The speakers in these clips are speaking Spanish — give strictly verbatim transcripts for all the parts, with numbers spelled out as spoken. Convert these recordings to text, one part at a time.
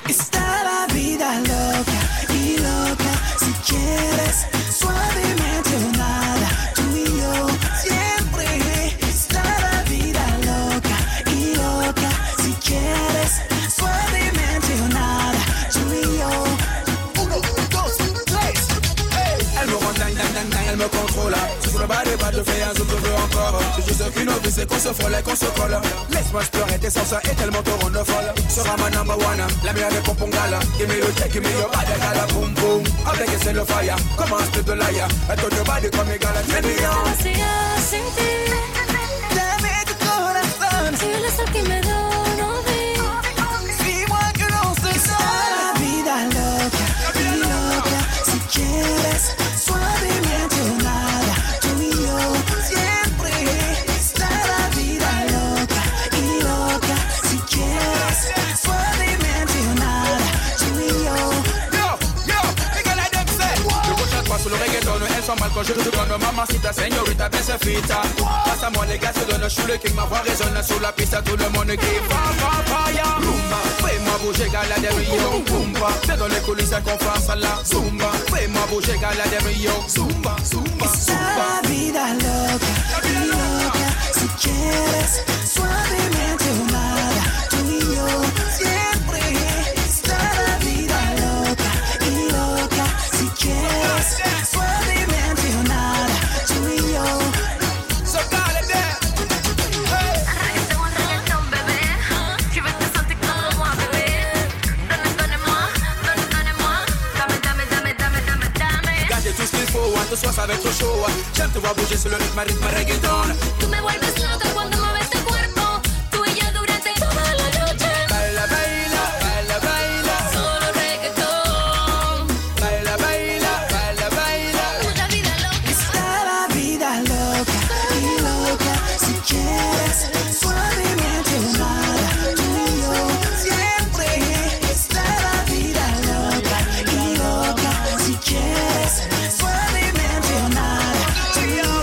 Está la vida loca y loca. Si quieres, suavemente o nada. Tú y yo siempre. Está la vida loca y loca. Si quieres, suavemente o nada. Tú y yo. Uno, dos, tres. Hey. Elle me rend dingue, dingue, dingue, dingue, elle me contrôle. Si sur le bas des bas, je fais un zoom, je veux encore. C'est juste qu'une envie, c'est qu'on se frôle et qu'on se colle. Laisse-moi explorer tes sens et tellement te rendre folle. Sera ma number one, la meilleure des pompons gala. Give me the check, give me your body, gala, boom, boom. Avec que c'est le fire, comment un split de l'air. I told your body comme égale, très bien. Vacía sin ti, Dame tu corazón. soy el sol que me doy. Igual que no se sabe. La vida loca y loca. Si quieres, suavemente o nada. Tú y yo siempre. Está la vida loca y loca. Si quieres, suavemente o nada. Tú y yo. Yo, yo, dígale a them say. Le prochain pas sur le reggaeton, elles sont mal quand je te donne. Mamacita, señorita, besefita. Passe-moi les gars, se donne, je suis le king. Ma voix résonne sur la piste, tout le monde qui va, va, va, ya. Rumba, fais-moi bouger, gala, des yo, Zumba. Fais dans les coulisses qu'on fasse la Zumba. Fais-moi bouger, gala, des yo, Zumba, Zumba, Está Zumba. la vida loca y loca. Si quieres, suavemente o nada. Tú y yo siempre. Está la vida loca y loca. Si quieres, suavemente o nada. Tú y yo. So dale, there. Hey. Reggaeton, reggaeton, bébé. Tu veux te sentir comme moi, bébé. Donne, donne-moi, donne, donne-moi. Dame, dame, dame, dame, dame, dame. Gardez tout ce qu'il faut, hein, ce soir ça va être chaud. J'aime te voir bouger sur le rythme, rythme reggaeton. Tú me vuelves loca cuando mueves tu cuerpo. Tú y yo durante toda la noche. Baila, baila, baila, baila. Solo reggaeton. Baila, baila, baila, baila. Una vida loca. Está la vida loca y loca. Si quieres, suavemente o nada. Tú y yo siempre. Está la vida loca y loca. Si quieres, suavemente o nada. Tú y yo.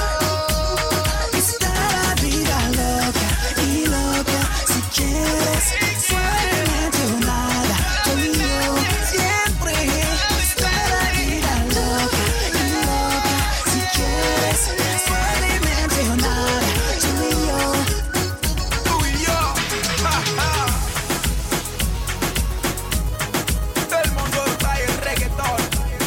Está la vida loca y loca. Si quieres, suavemente o nada. Tú y yo siempre. Está la vida loca y loca. Si quieres, suavemente o nada. Tú y yo. Tú y yo. Ja, ja. Todo el mundo está en reggaeton.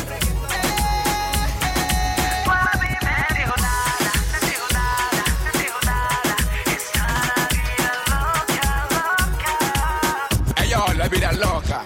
Suavemente o nada. No digo nada. No digo nada. Está la vida loca, loca. Ey, yo, la vida loca.